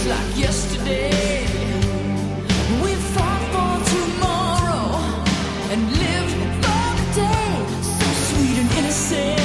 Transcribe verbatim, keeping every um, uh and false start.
just like yesterday. We fought for tomorrow and lived for the day, so sweet and innocent.